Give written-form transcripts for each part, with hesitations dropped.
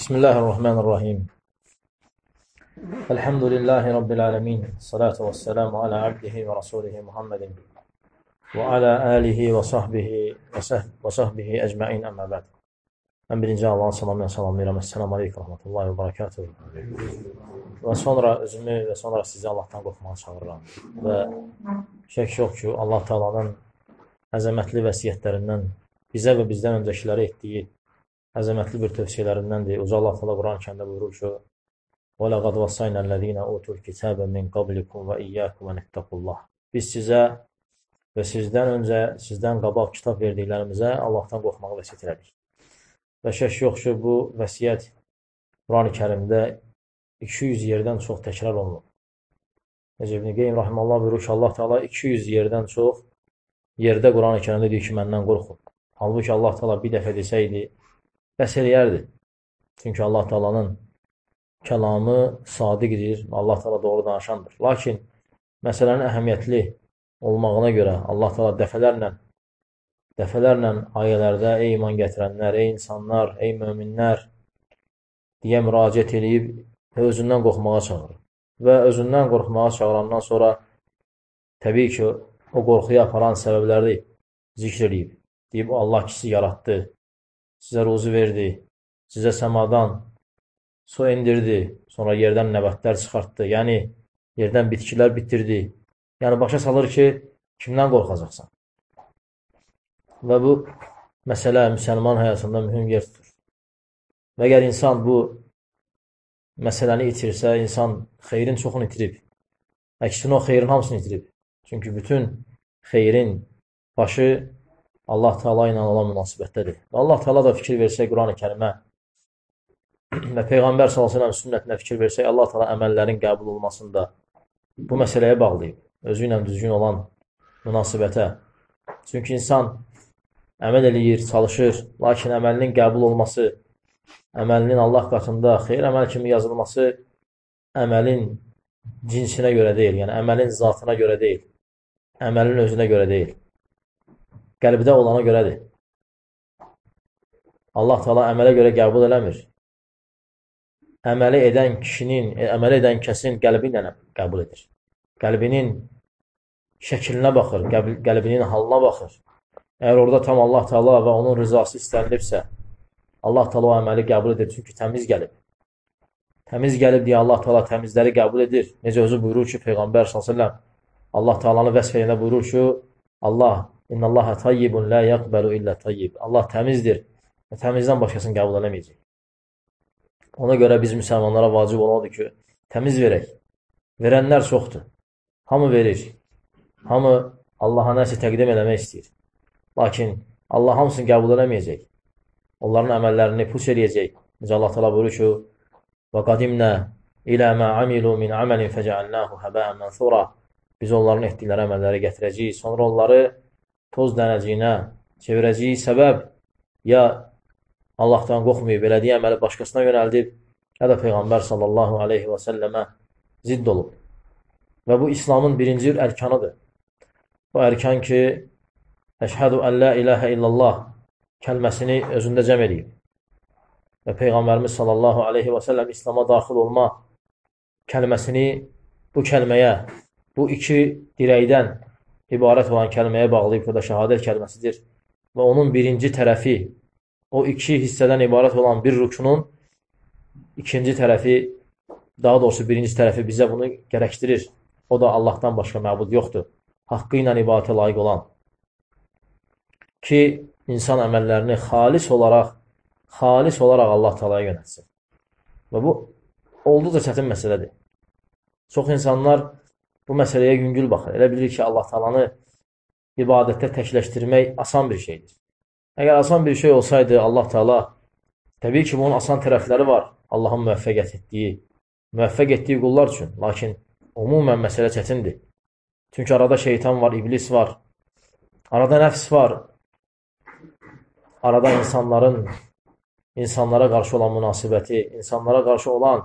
Bismillahirrahmanirrahim. Elhamdülillahi Rabbil alemin. Salatu vesselamu ala abdihi ve rasulihi Muhammedin ve ala alihi və sahbihi ecmain əmmə bəd. Mən birinci Allahın salamıyla salamlayıram. Esselamu aleykum və rahmetullahi və barakatuhu. Və sonra özümü və sonra sizi Allahdan qorxmağa çağırıram. Və şək yox ki, Allah Taala'nın əzəmətli vəsiyyətlərindən bizə və bizdən öncəkilərə etdiyi əzəmətli bir tövsiyələrindəndir. Uca Allah Teala Quran-Kərimdə buyurur ki: "Və laqad vassaynallaziina utul kitaba min qablikum və iyyakum an ittaqullah." Biz sizə və sizdən öncə, sizdən qabaq kitab verdiklərimizə Allahdan qorxmağı vəsiyyət elədik. Və şək yox ki, bu vəsiyyət Quran-Kərimdə 200 yerdən çox təkrar olunur. Necə İbn Qeym rahimehullah buyurur ki, Allah Teala 200 yerdən çox yerdə Quran-Kərimdə deyir ki, məndən qorxun. Halbuki Allah Teala bir dəfə desəydi, bəs eləyərdi. Çünki Allah Teala'nın kəlamı sadiqdir, Allah Teala doğru danışandır. Lakin məsələnin əhəmiyyətli olmağına görə Allah Teala dəfələrlə ayələrdə ey iman gətirənlər, ey insanlar, ey möminlər deyə müraciət edib və özündən qorxmağa çağırır. Və özündən qorxmağa çağırandan sonra təbii ki, o qorxuya aparan səbəbləri zikr edib. Deyib, Allah sizi yaratdı, sizə ruzi verdi, sizə səmadan su indirdi, sonra yerdən nəbatlər çıxartdı, yəni yerdən bitkilər bitirdi. Yəni başa salır ki, kimdən qorxacaqsan? Və bu məsələ müsəlman həyatında mühüm yer tutur. Və əgər insan bu məsələni itirsə, insan xeyrin çoxunu itirib. Əksinə o xeyrin hamısını itirib. Çünki bütün xeyrin başı Allah Teala ilə olan münasibətdədir. Və Allah Teala da fikir versək Quran-ı Kərimə və Peyğəmbər s.ə.v sünnətinə fikir versək, Allah Teala əməllərin qəbul olmasında bu məsələyə bağlayıb. Özü ilə düzgün olan münasibətə. Çünki insan əməl eləyir, çalışır, lakin əməlinin qəbul olması, əməlinin Allah qatında xeyir əməl kimi yazılması əməlin cinsinə görə deyil, yəni əməlin zatına görə deyil, əməlin özünə görə deyil. Qəlbdə olana görədir. Allah Teala əmələ görə qəbul eləmir. Əməli edən kəsin qəlbi ilə qəbul edir. Qəlbinin şəklinə baxır, qəlbinin halına baxır. Əgər orada tam Allah Teala və onun rızası istənilibsə, Allah Teala o əməli qəbul edir, çünki təmiz gəlib. Təmiz gəlib deyə Allah Teala təmizləri qəbul edir. Necə özü buyurur ki, Peyğəmbər s.ə.v Allah Teala'nı vəsf edəndə buyurur ki, İnnallaha tayyibun la yaqbalu illa tayyib. Allah təmizdir və təmizdən başqasını qəbul eləməyəcək. Ona görə biz müsəlmanlara vacib olandır ki, təmiz verək. Verənlər çoxdur. Hamı verir. Hamı Allaha nəsə təqdim eləmək istəyir. Lakin Allah hamısını qəbul eləməyəcək. Onların əməllərini puç eləyəcək. Necə Allah Teala buyurur ki, və qadimnə ilə mə amilu min amalin fəcəalnahu həbəən mənthura. Biz onların etdikləri əməlləri gətirəcəyik. Sonra onları toz dənəciyinə çevirəcəyik. Səbəb ya Allahdan qorxmayıb, elədiyi əməli başqasına yönəldib, ya da Peyğəmbər sallallahu aleyhi və səlləmə zidd olub. Və bu İslamın birinci ərkanıdır. Bu ərkan ki, əşhədu ən la ilahə illallah kəlməsini özündə cəm edib. Və Peyğəmbərimiz sallallahu aleyhi və səlləm İslama daxil olma kəlməsini bu kəlməyə, bu iki dirəkdən ibarət olan kəlməyə bağlayıb, o da şəhadət kəlməsidir. Və onun birinci tərəfi, o iki hissədən ibarət olan bir rükunun ikinci tərəfi, daha doğrusu birinci tərəfi bizə bunu gərəkdirir. O da Allahdan başqa məbud yoxdur. Haqqı ilə ibadətə layiq olan. Ki, insan əməllərini xalis olaraq Allah Teala'ya yönətsin. Və bu, olduqca çətin məsələdir. Çox insanlar bu məsələyə yüngül baxır. Elə bilir ki, Allah Teala'nı ibadətdə təkləşdirmək asan bir şeydir. Əgər asan bir şey olsaydı, Allah Teala, təbii ki, bunun asan tərəfləri var. Allahın müvəffəq etdiyi qullar üçün. Lakin umumən məsələ çətindir. Çünki arada şeytan var, iblis var, arada nəfs var, arada insanlara qarşı olan münasibəti, insanlara qarşı olan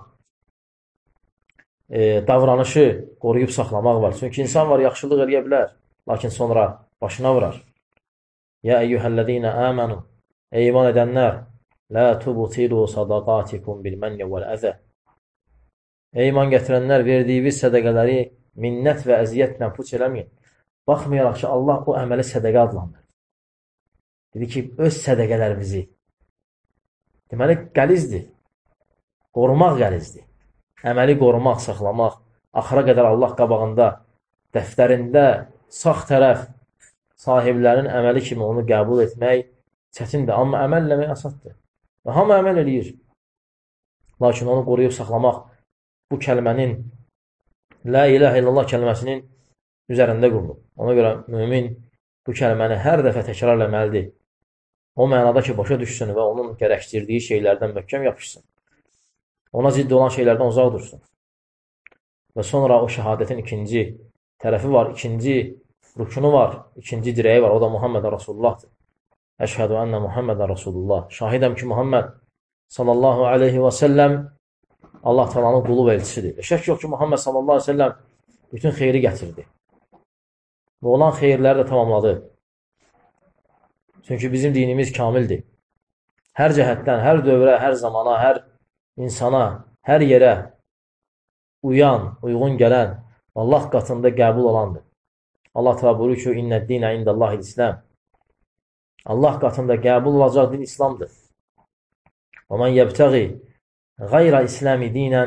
davranışı qoruyub saxlamaq var. Çünki insan var, yaxşılıq eləyə bilər, lakin sonra başına vurar. Ya eyyuhəllədinə əmənu, ey iman edənlər, لا tubtilu sadaqatikum bil manni vel əzə. Ey iman gətirənlər, verdiyiniz sədəqələri minnət və əziyyətlə puç eləməyin. Baxmayaraq ki, Allah o əməli sədəqə adlandırır. Dedi ki, öz sədəqələrimizi. Deməli, qəlizdir. Qorumaq qəlizdir. Əməli qorumaq, saxlamaq, axıra qədər Allah qabağında, dəftərində sağ tərəf sahiblərin əməli kimi onu qəbul etmək çətindir. Amma əməl eləmək asaddır. Və hamı əməl eləyir. Lakin onu qoruyub saxlamaq bu kəlmənin, La ilahə illallah kəlməsinin üzərində qurulub. Ona görə mümin bu kəlməni hər dəfə təkrar eləməlidir. O mənada ki, başa düşsün və onun gərəkdirdiyi şeylərdən möhkəm yapışsın. Ona ciddi olan şeylərdən uzaq dursun. Və sonra o şəhadətin ikinci tərəfi var, ikinci rükunu var, ikinci dirəyi var. O da Muhammed Rasulullahdır. Əşhədu ənə Muhammed Rasulullah. Şahidəm ki, Muhammed sallallahu aleyhi və səlləm Allah Taala'nın qulu və elçisidir. Şək yox ki, Muhammed sallallahu aleyhi və səlləm bütün xeyri gətirdi. Və olan xeyirləri də tamamladı. Çünki bizim dinimiz kamildir. Hər cəhətdən, hər dövrə, hər zamana, hər insana, hər yerə uyan, uyğun gələn, Allah qatında qəbul olandır. Allah Teala buyurur ki, İnnəd-dinə indəllahil-İslam. Allah qatında qəbul olacaq din İslamdır. Və mən yəbtəği qeyra-İslami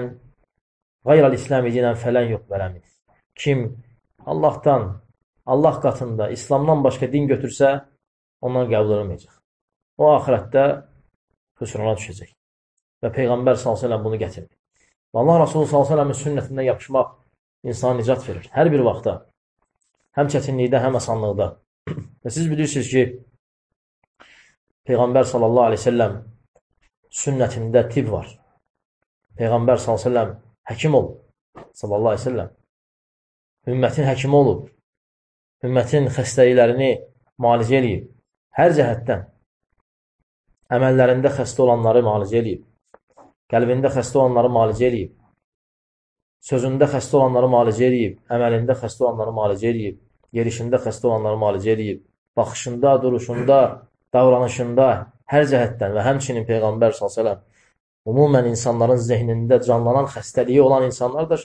dinən fələn yuqbələ min. Kim Allahdan, Allah qatında İslamdan başqa din götürsə, ondan qəbul olmayacaq. O, axirətdə xüsrana düşəcək. Və Peyğəmbər s.ə.v bunu gətirdi. Və Allah Rasulü s.ə.v-in sünnətindən yapışmaq insana nicat verir. Hər bir vaxtda, həm çətinlikdə, həm asanlıqda. Və siz bilirsiniz ki, Peyğəmbər s.ə.v sünnətində tibb var. Peyğəmbər s.ə.v həkim olub. S.ə.v ümmətin həkimi olub. Ümmətin xəstəliklərini müalicə eləyib. Hər cəhətdən əməllərində xəstə olanları müalicə eləyib. Qəlbində xəstə olanları müalicə eləyib. Sözündə xəstə olanları müalicə eləyib. Əməlində xəstə olanları müalicə eləyib. Yerişində xəstə olanları müalicə eləyib. Baxışında, duruşunda, davranışında, hər cəhətdən və həmçinin Peyğəmbər s.ə.v umumən insanların zehnində canlanan xəstəliyi olan insanlar da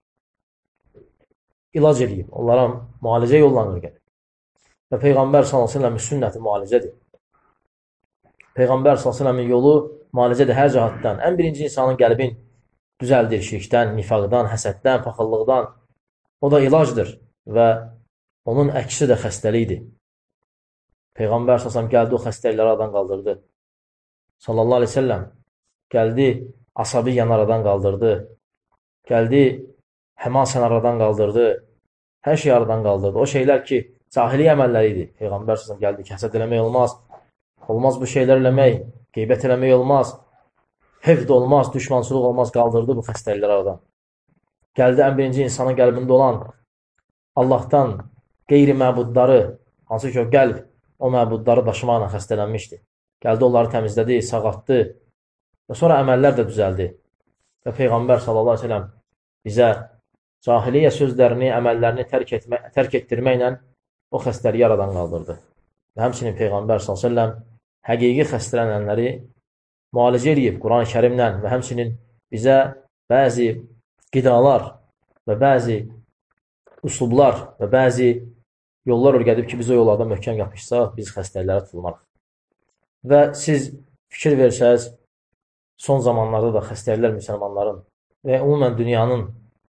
ilac eləyib. Onlara müalicə yollanır gəlir. Və Peyğəmbər s.ə.v-in sünnəti müalicədir. Peyğəmbər s.ə.v-in yolu müalicədir hər cəhətdən. Ən birinci insanın qəlbin düzəldir şirkdən, nifaqdan, həsəddən, paxıllıqdan. O da ilacdır və onun əksi də xəstəlikdir. Peyğəmbər s.ə.v gəldi, o xəstəlikləri aradan qaldırdı. Sallallahu aleyhi ve sellem gəldi, asabiyyanı aradan qaldırdı. Gəldi, həmasən aradan qaldırdı. Hər şey aradan qaldırdı. O şeylər ki, cahili əməlləri idi. Peyğəmbər s.ə.v gəldi ki, həsəd eləmək olmaz. Olmaz bu şeylər eləmək, qeybət eləmək olmaz. Hevd olmaz, düşmançılıq olmaz. Qaldırdı bu xəstəliklər aradan. Gəldi, ən birinci insanın qəlbində olan Allahdan qeyri-məbudları, hansı ki o qəlb o məbudları daşımaqla xəstələnmişdi. Gəldi, onları təmizlədi, sağaltdı. Və sonra əməllər də düzəldi. Və Peyğəmbər s.ə.v bizə cahiliyyə sözlərini, əməllərini tərk etdirməklə o xəstəliyi aradan qaldırdı. Və həmçinin Peyğəmbər s.ə.v həqiqi xəstələnənləri müalicə edib Quran-ı Kərimlə və həmçinin bizə bəzi qidalar və bəzi üslublar və bəzi yollar öyrədib ki, biz o yollardan möhkəm yapışsaq, biz xəstəliklərə tutulmarıq. Və siz fikir versəz, son zamanlarda da xəstəliklər müsəlmanların və umumən dünyanın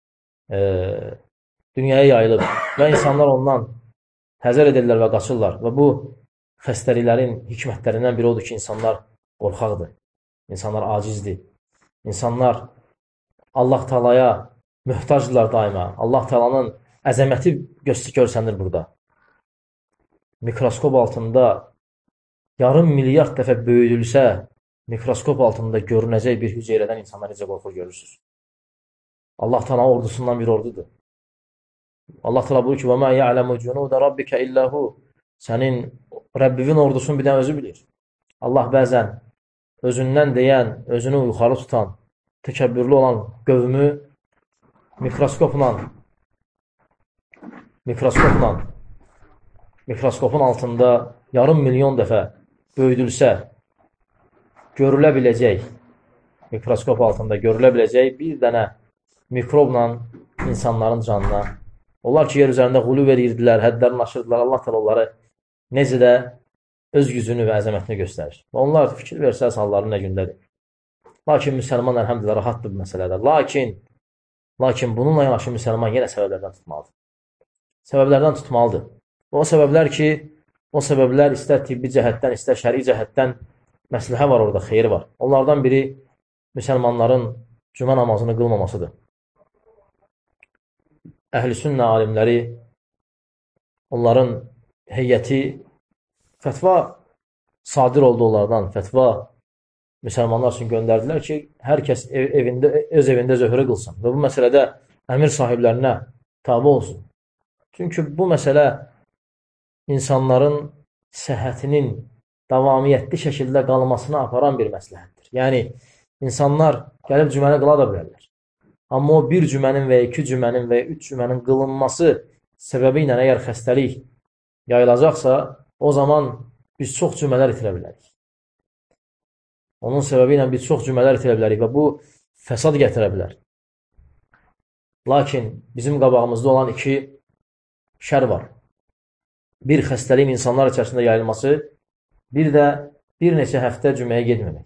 dünyaya yayılıb və insanlar ondan həzər edirlər və qaçırlar. Və bu xəstəliklərin hikmətlərindən biri odur ki, insanlar qorxaqdır, insanlar acizdir, insanlar Allah Taalaya möhtacdırlar daima. Allah Taalanın əzəməti görsənir burada. Mikroskop altında yarım milyard dəfə böyüdülsə, mikroskop altında görünəcək bir hüceyrədən insanlar necə qorxur görürsünüz. Allah Taala ordusundan bir ordudur. Allah Taala buyurur ki: "Və mə ya'lemu cunuda rabbika illə hu." Sənin Rəbbinin ordusunu bir dənə özü bilir. Allah bəzən özündən deyən, özünü yuxarı tutan, təkəbbürlü olan qövmü mikroskopun altında yarım milyon dəfə böyüdülsə, görülə biləcək, mikroskop altında görülə biləcək bir dənə mikrobla insanların canına. Onlar ki, yer üzərində qulu verirdilər, hədlərini aşırdılar. Allah təala onları necə də öz gücünü və əzəmətini göstərir. Və onlar fikir versəz halları nə gündədir. Lakin müsəlman əlhəmdülillah rahatdır bu məsələdə. Lakin bununla yanaşı müsəlman yenə səbəblərdən tutmalıdır. Səbəblərdən tutmalıdır. O səbəblər ki, o səbəblər istər tibbi cəhətdən, istər şəri cəhətdən məsləhə var orada, xeyir var. Onlardan biri müsəlmanların cümə namazını qılmamasıdır. Əhl-i sünnə alimləri, onların heyəti fətva sadir oldu onlardan, fətva müsəlmanlar üçün göndərdilər ki, hər kəs öz evində zöhrə qılsın və bu məsələdə əmir sahiblərinə tabi olsun. Çünki bu məsələ insanların səhhətinin davamiyyətli şəkildə qalmasına aparan bir məsləhətdir. Yəni, insanlar gəlib cüməni qıla da bilərlər. Amma o bir cümənin və ya iki cümənin və ya üç cümənin qılınması səbəbi ilə əgər xəstəlik yayılacaqsa, o zaman biz çox cümələr itirə bilərik. Onun səbəbi ilə biz çox cümələr itirə bilərik və bu fəsad gətirə bilər. Lakin bizim qabağımızda olan iki şər var. Bir xəstəliyin insanlar içərisində yayılması, bir də bir neçə həftə cüməyə getməmək.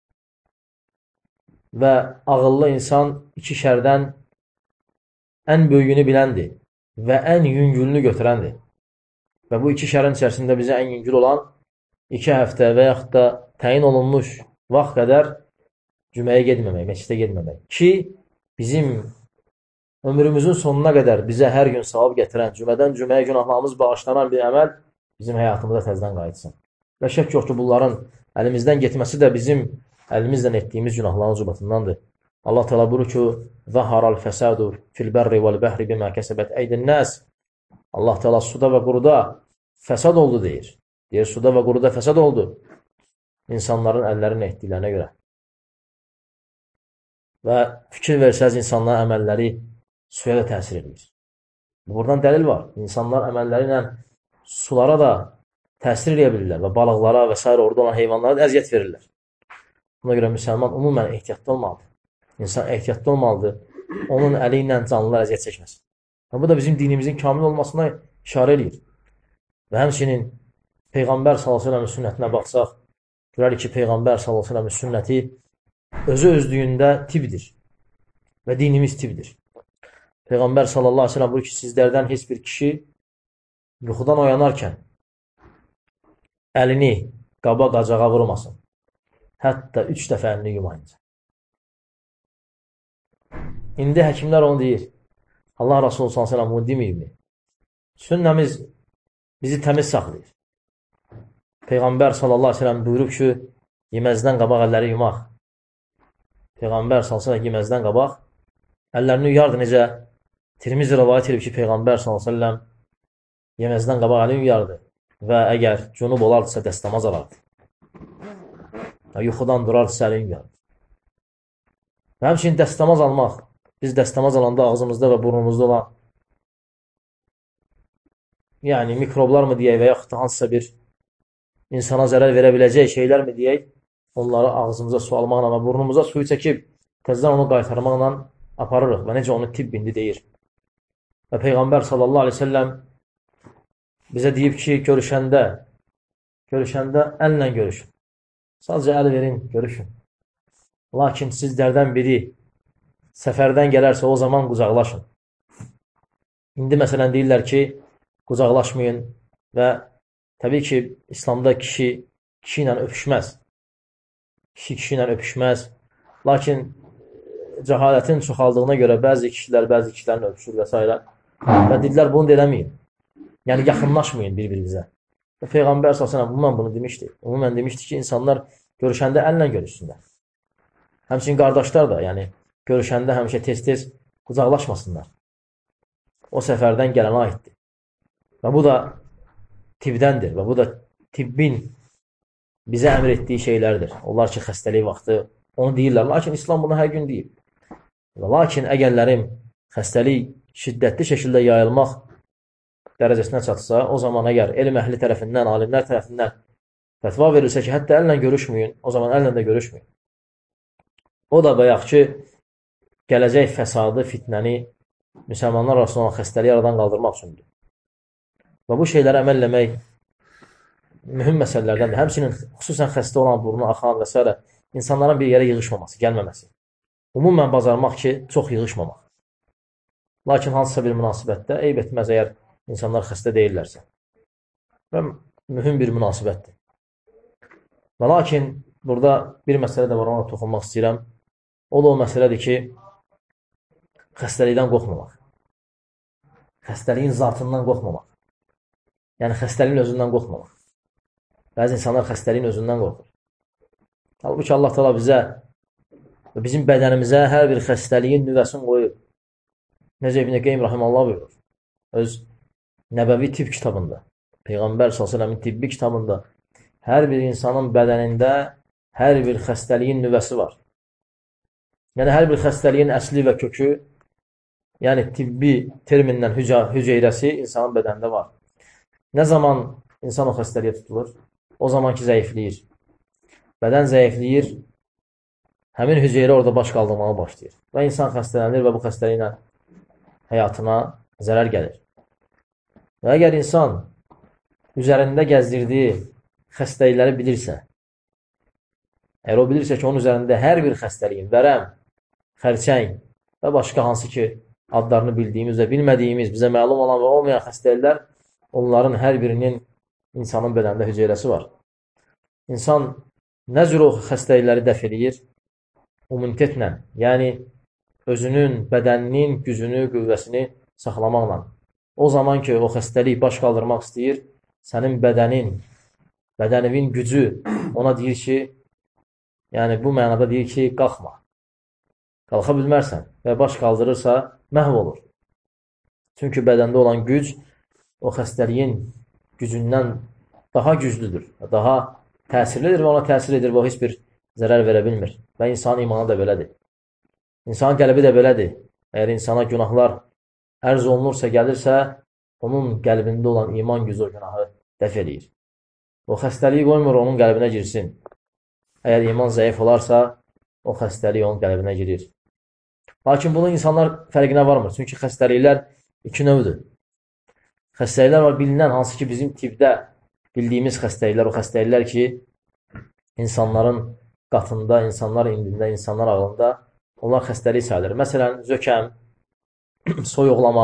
Və ağıllı insan iki şərdən ən böyüyünü biləndir və ən yüngülünü götürəndir. Və bu iki şərin içərisində bizə ən yüngül olan 2 həftə və yaxud da təyin olunmuş vaxt qədər cüməyə getməmək, məscidə getməmək. Ki, bizim ömrümüzün sonuna qədər bizə hər gün savab gətirən, cümədən cüməyə günahlarımız bağışlanan bir əməl bizim həyatımıza təzədən qayıtsın. Və şək yox ki, bunların əlimizdən getməsi də bizim əlimizdən etdiyimiz günahların ucubatındandır. Allah təala buyurur ki: "Zaharal fesadu fil berri vel bahri bima kasabat aydin nas." Allah təala suda və quruda fəsad oldu deyir. Deyir, suda və quruda fəsad oldu. İnsanların əllərinin etdiklərinə görə. Və fikir versəz, insanların əməlləri suya da təsir edir. Buradan dəlil var. İnsanlar əməlləri ilə sulara da təsir edə bilirlər və balıqlara və s. orada olan heyvanlara da əziyyət verirlər. Buna görə müsəlman umumən ehtiyatlı olmalıdır. İnsan ehtiyatlı olmalıdır. Onun əli ilə canlılar əziyyət çəkməsin. Və bu da bizim dinimizin kamil olmasına işarə edir. Və həmçinin Peyğəmbər s.ə.v-in sünnətinə baxsaq, görərik ki, Peyğəmbər s.ə.v-in sünnəti özü özlüyündə tibdir və dinimiz tibdir. Peyğəmbər s.ə.v buyurur ki, sizlərdən heç bir kişi yuxudan oyanarkən əlini qaba qacağa vurmasın. Hətta 3 dəfə əlini yumayınca. İndi həkimlər onu deyir. Allah Rasulü s.ə.v bunu deməyibmi? Sünnəmiz bizi təmiz saxlayır. Peyğəmbər s.ə.v buyurub ki, yeməzdən qabaq əlləri yumaq. Peyğəmbər s.ə.v yeməzdən qabaq əllərini yuyardı. Necə? Tirmizi rivayət edib ki, Peyğəmbər s.ə.v yeməzdən qabaq əlini yuyardı və əgər cünub olardısa dəstəmaz alardı. Yuxudan durardısa əlini yuyardı. Və həmçinin dəstəmaz almaq, biz dəstəmaz alanda ağzımızda və burnumuzda olan yəni mikroblar mı deyək və yaxud da hansısa bir insana zərər verə biləcək şeylər mi deyək, onları ağzımıza su almaqla və burnumuza suyu çəkib təzədən onu qaytarmaqla aparırıq və necə onu tibb indi deyir. Və Peyğəmbər s.ə.v bizə deyib ki, görüşəndə əllə görüşün. Sadəcə əl verin, görüşün. Lakin sizlərdən biri səfərdən gələrsə o zaman qucaqlaşın. İndi məsələn deyirlər ki, qucaqlaşmayın və təbii ki, İslamda kişi ilə öpüşməz. Kişi ilə öpüşməz. Lakin cəhalətin çoxaldığına görə bəzi kişilərin öpüşür və s. Və dedilər, bunu eləməyin. Yəni, yaxınlaşmayın bir-birinizə. Və Peyğəmbər s.ə.v bunu demişdi. Umumən demişdi ki, insanlar görüşəndə əllə görüşsünlər. Həmçinin qardaşlar da, yəni görüşəndə həmişə tez-tez qucaqlaşmasınlar. O səfərdən gələnə aiddir. Və bu da tibdəndir və bu da tibbin bizə əmr etdiyi şeylərdir. Onlar ki, xəstəlik vaxtı onu deyirlər. Lakin İslam bunu hər gün deyir. Lakin əgərlərim xəstəlik şiddətli şəkildə yayılmaq dərəcəsinə çatsa, o zaman əgər elm əhli tərəfindən, alimlər tərəfindən Fətva verilsə ki, hətta əllə görüşməyin, o zaman əllə də görüşməyin. O da bayaq ki, gələcək fəsadı, fitnəni müsəlmanlar arasında olan xəstəliyi aradan qaldırmaq üçündür. Və bu şeyləri əməl eləmək mühüm məsələlərdəndir. Həmçinin xüsusən xəstə olan, burnu axan və s. insanların bir yerə yığışmaması, gəlməməsi. Ümumən bacarmaq ki, çox yığışmamaq. Lakin hansısa bir münasibətdə eyb etməz əgər insanlar xəstə deyirlərsə. Və mühüm bir münasibətdir. Və lakin burada bir məsələ də var, ona toxunmaq istəyirəm. O da o məsələdir ki, xəstəlikdən qorxmamaq. Xəstəliyin zatından qorxmamaq. Yəni, xəstəliyin özündən qorxmamaq. Bəzi insanlar xəstəliyin özündən qorxur. Halbuki Allah Teala bizə və bizim bədənimizə hər bir xəstəliyin nüvəsini qoyub. Necə İbn Qeym Rahiməllah buyurur. Öz Nəbəvi tibb kitabında, Peyğəmbər s.ə.v-in tibbi kitabında hər bir insanın bədənində hər bir xəstəliyin nüvəsi var. Yəni, hər bir xəstəliyin əsli və kökü, yəni tibbi termindən hüceyrəsi insanın bədənində var. Nə zaman insan o xəstəliyə tutulur? O zaman ki, zəifləyir. Bədən zəifləyir, həmin hüceyrə orada baş qaldırmağa başlayır. Və insan xəstələnir və bu xəstəliklə həyatına zərər gəlir. Və əgər insan üzərində gəzdirdiyi xəstəlikləri bilirsə, əgər o bilirsə ki, onun üzərində hər bir xəstəliyin, vərəm, xərçəng və başqa hansı ki, adlarını bildiyimiz və bilmədiyimiz, bizə məlum olan və olmayan xəstəliklər, onların hər birinin insanın bədənində hüceyrəsi var. İnsan nə cür o xəstəlikləri dəf edir? Immunitetlə, yəni özünün, bədəninin gücünü, qüvvəsini saxlamaqla. O zaman ki, o xəstəlik baş qaldırmaq istəyir, sənin bədəninin gücü ona deyir ki, yəni bu mənada deyir ki, qalxma. Qalxa bilmərsən və baş qaldırırsa, məhv olur. Çünki bədəndə olan güc o xəstəliyin gücündən daha güclüdür, daha təsirlidir və ona təsir edir və o heç bir zərər verə bilmir. Və insanın imanı da belədir. İnsanın qəlbi də belədir. Əgər insana günahlar ərz olunursa, gəlirsə, onun qəlbində olan iman gücü o günahı dəf edir. O xəstəliyi qoymur, onun qəlbinə girsin. Əgər iman zəif olarsa, o xəstəlik onun qəlbinə girir. Lakin bunun insanlar fərqinə varmır. Çünki xəstəliklər iki növdür. Xəstəliklər var bilinən, hansı ki, bizim tibbdə bildiyimiz xəstəliklər, o xəstəliklər ki, insanların qatında, insanlar indində, insanlar ağlında onlar xəstəlik sayılır. Məsələn, zökəm, soyuqlama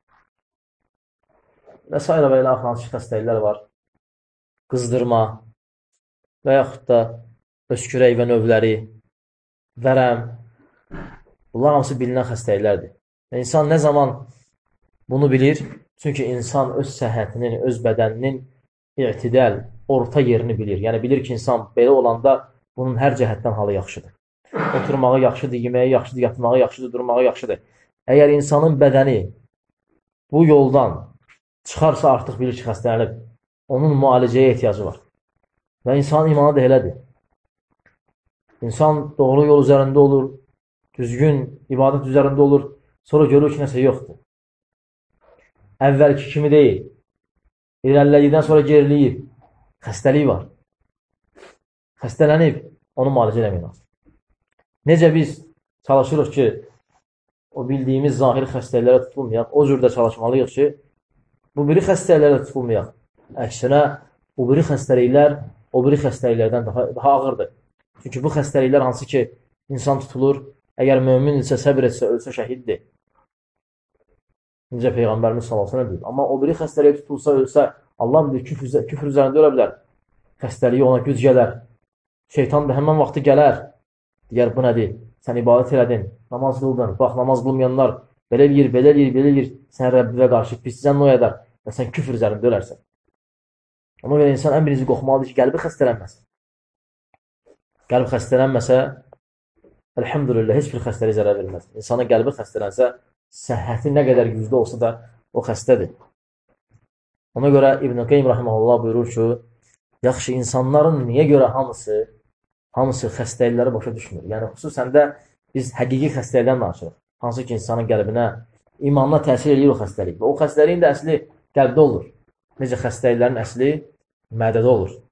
və s. və ilə hansı xəstəliklər var. Qızdırma və yaxud da öskürək və növləri, vərəm. Bunlar hamısı bilinən xəstəliklərdir. Və insan nə zaman bunu bilir? Çünki insan öz səhhətinin, öz bədəninin i'tidal, orta yerini bilir. Yəni, bilir ki, insan belə olanda bunun hər cəhətdən halı yaxşıdır. Oturmağı yaxşıdır, yeməyi yaxşıdır, yatmağı yaxşıdır, durmağı yaxşıdır. Əgər insanın bədəni bu yoldan çıxarsa artıq bilir ki, xəstələnib, onun müalicəyə ehtiyacı var. Və insanın imanı da elədir. İnsan doğru yol üzərində olur, düzgün ibadət üzərində olur, sonra görür ki, nəsə yoxdur. Əvvəlki kimi deyil. İrəlilədikdən sonra geriliyib. Xəstəlik var. Xəstələnib, onu müalicə eləmək lazım. Necə biz çalışırıq ki, o bildiyimiz zahiri xəstəliklərə tutulmayaq, o cürdə çalışmalıyıq ki, bu biri xəstəliklərə tutulmayaq. Əksinə, bu biri xəstəliklər o biri xəstəliklərdən daha ağırdır. Çünki bu xəstəliklər hansı ki, insan tutulur, əgər mömin isə, səbir etsə, ölsə şəhiddir. Necə Peyğəmbərimiz sallallahu əleyhi və səlləm. Amma o biri xəstəliyə tutulsa, ölsə, Allah bilir, küfr üzərində ölə bilər. Xəstəliyi ona güc gələr. Şeytan da həmən vaxtı gələr. Deyər, bu nədir? Sən ibadət elədin, namaz qıldın. Bax, namaz qılmayanlar belə eləyir. Sən Rəbbivə qarşı piscən noy edər və sən küfr üzərində ölərsən. Ona görə insan ən birinci qorxmalıdır ki, qəlbi xəstələnməsin. Qəlb xəstələnməsə, elhamdülillah, heç bir xəstəlik zərər verməz. İnsanın qəlbi xəstələnsə, səhhəti nə qədər güclü olsa da o xəstədir. Ona görə İbn Qeym Rahiməhullah buyurur ki, yaxşı, insanların niyə görə hamısı xəstəlikləri başa düşmür? Yəni, xüsusən də biz həqiqi xəstəlikdən danışırıq. Hansı ki, insanın qəlbinə, imanına təsir edir o xəstəlik. Və o xəstəliyin də əsli qəlbdə olur. Necə xəstəliklərin əsli mədədə olur.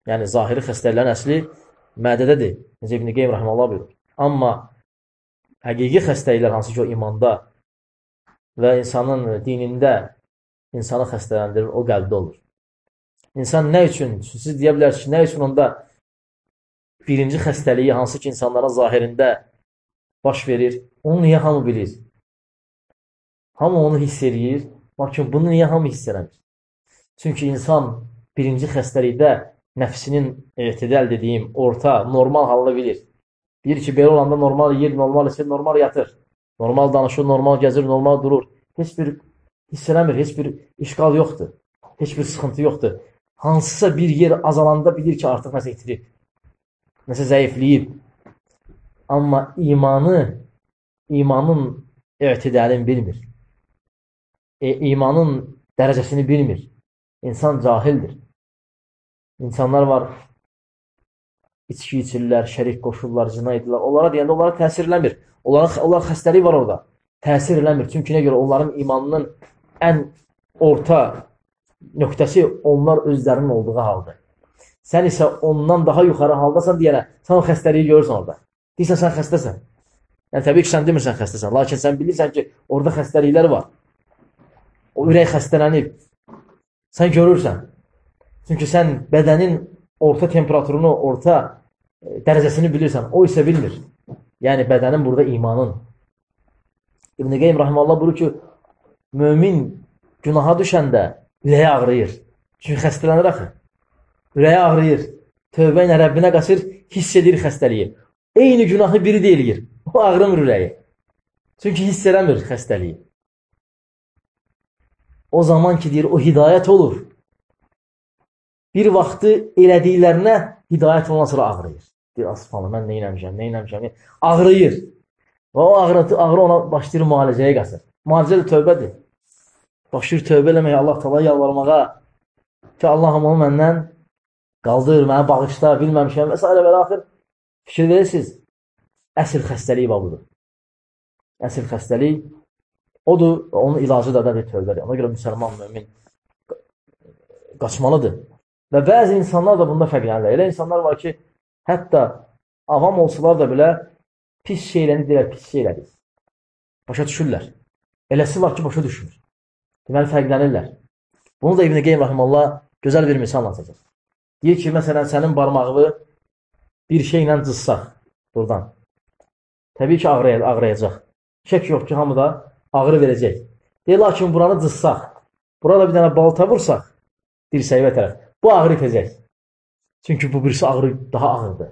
Yəni, zahiri xəstəliklərin əsli mədədədir. Necə İbn Qeym rəhməhullah buyurur. Amma həqiqi xəstəliklər, hansı ki, o imanda və insanın dinində insanı xəstələndirir, o qəlbdə olur. İnsan nə üçün, siz deyə bilərsiniz ki, nə üçün onda birinci xəstəliyi, hansı ki, insanların zahirində baş verir, onu niyə hamı bilir? Hamı onu hiss edir, lakin bunu niyə hamı hiss eləmir? Çünki insan birinci xəstəlikdə nəfsinin etidəl dediyim, orta, normal halını bilir. Bilir ki, belə olanda normal yiyir, normal hissə, normal yatır. Normal danışır, normal gəzir, normal durur. Heç bir hiss eləmir, heç bir işqal yoxdur. Heç bir sıxıntı yoxdur. Hansısa bir yer azalanda bilir ki, artıq nəsə itirib. Nəsə zəifləyib. Amma imanın etidəlini bilmir. İmanın dərəcəsini bilmir. İnsan cahildir. İnsanlar var, içki içirlər, şərik qoşurlar, zina edirlər. Onlara deyəndə onlara təsir eləmir. Onlar xəstəlik var orada. Təsir eləmir. Çünki nə görə onların imanının ən orta nöqtəsi onlar özlərinin olduğu haldır. Sən isə ondan daha yuxarı haldasan deyənə, sən o xəstəliyi görürsən orada. Deyirsən, sən xəstəsən. Yəni, təbii ki, sən demirsən xəstəsən. Lakin sən bilirsən ki, orada xəstəliklər var. O ürək xəstələnib. Sən görürsən. Çünki sən bədənin orta temperaturunu, orta dərəcəsini bilirsən. O isə bilmir. Yəni, bədənin burada imanın. İbn Qeym rahimehullah buyurur ki, mömin günaha düşəndə ürəyi ağrıyır. Çünki xəstələnir axı. Ürəyi ağrıyır. Tövbə ilə Rəbbinə qaçır, hiss edir xəstəliyi. Eyni günahı biri deyilgir. O ağrımır ürəyi. Çünki hiss eləmir xəstəliyi. O zaman ki, deyir, o hidayət olur. Bir vaxtı elədiklərinə hidayət ondan sonra ağrıyır. Deyir, asfalı, mən nə eləmişəm. Ağrıyır. Və o ağrı ona başlayır müalicəyə qaçır. Müalicə də tövbədir. Başlayır tövbə eləməyə, Allah Taalaya yalvarmağa ki, Allahım onu məndən qaldır, mənə bağışla, bilməmişəm və s. və axır fikir verirsiniz. Əsl xəstəlik var budur. Əsl xəstəlik odur, onun ilacı da tövbədir. Ona görə müsəlman, mümin qaçmalıdır. Və bəzi insanlar da bunda fərqlənirlər. Elə insanlar var ki, hətta avam olsalar da belə pis şeyləni deyirlər, pis şeylədir. Başa düşürlər. Eləsi var ki, başa düşmür. Deməli, fərqlənirlər. Bunu da İbn Qeym rahimehullah gözəl bir misal anlatacaq. Deyir ki, məsələn, sənin barmağını bir şeylə cızsaq buradan. Təbii ki, ağrıyacaq. Şək yox ki, hamı da ağrı verəcək. Deyir, lakin buranı cızsaq, burada bir dənə balta vursaq, dirsəyə tərəf, bu ağrı itəcək. Çünki bu birisi ağrı daha ağırdır.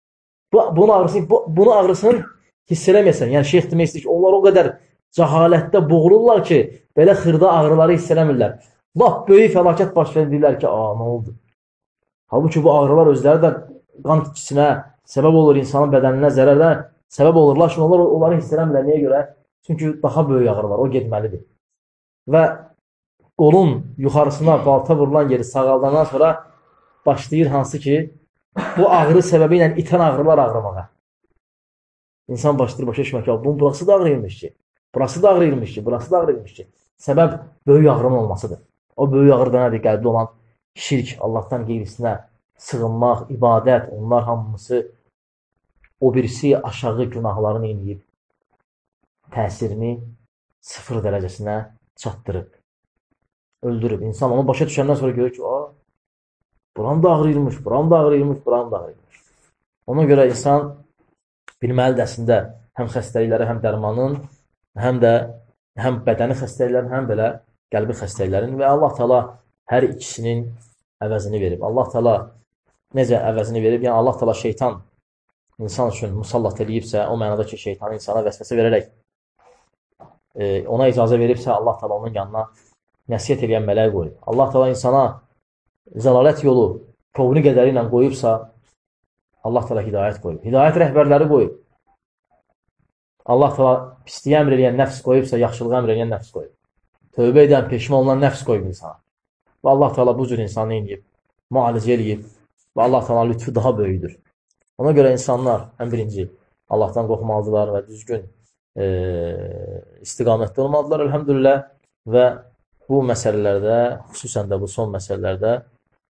Bunu ağrısını hiss eləməyəsən. Yəni, şeyx demək istəyir ki, onlar o qədər cəhalətdə boğulurlar ki, belə xırda ağrıları hiss eləmirlər. Lap böyük fəlakət baş verirlər ki, nə oldu? Halbuki bu ağrılar özləri də qan itkisinə səbəb olur, insanın bədəninə zərərə səbəb olur. Lakin onları hiss eləmirlər. Niyə görə? Çünki daha böyük ağrılar, o getməlidir. Və qolun yuxarısına balta vurulan yeri sağaldandan sonra başlayır hansı ki, bu ağrı səbəbi ilə itən ağrılar ağrımağa. İnsan başlayır başa düşmək ki, bunun burası da ağrıyırmış ki, burası da ağrıyırmış ki, burası da ağrıyırmış ki. Səbəb böyük ağrının olmasıdır. O böyük ağrı da nədir? Qəlbdə olan şirk, Allahdan qeyrisinə sığınmaq, ibadət, onlar hamısı o birisi aşağı günahlarını inəyib, təsirini 0 dərəcəsinə çatdırıb, öldürüb. İnsan onu başa düşəndən sonra görür ki, buram da ağrıyırmış, buram da ağrıyırmış, buram da ağrıyırmış. Ona görə insan bilməlidir əslində həm xəstəlikləri, həm dərmanın, həm bədəni xəstəliklərin, həm belə qəlbi xəstəliklərin və Allah Taala hər ikisinin əvəzini verib. Allah Taala necə əvəzini verib? Yəni Allah Taala şeytan insan üçün musallat edibsə, o mənada ki, şeytanı insana vəsvəsə verərək ona icazə veribsə, Allah Taala onun yanına nəsihət edən mələk qoyub. Allah Taala insana zəlalət yolu tovunu qədəri ilə qoyubsa, Allah Taala hidayət qoyub. Hidayət rəhbərləri qoyub. Allah Taala pisliyə əmr edən nəfs qoyubsa, yaxşılığa əmr edən nəfs qoyub. Tövbə edən, peşman olan nəfs qoyub insana. Və Allah Taala bu cür insanı eləyib, müalicə eləyib və Allah Taala lütfü daha böyüdür. Ona görə insanlar ən birinci Allahdan qorxmalıdırlar və düzgün istiqamətdə olmalıdırlar, elhamdülillah. Və bu məsələlərdə, xüsusən də bu son məsələlərdə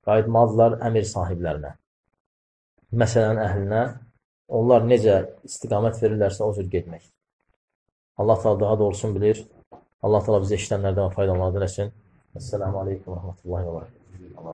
qayıtmalıdırlar əmir sahiblərinə, məsələnin əhlinə. Onlar necə istiqamət verirlərsə, o cür getmək. Allah Teala daha doğrusunu bilir. Allah Teala bizə işlənlərdən faydalanmağı diləsin. Esselamu aleykum və rəhmətullahi və bərəkətuhu.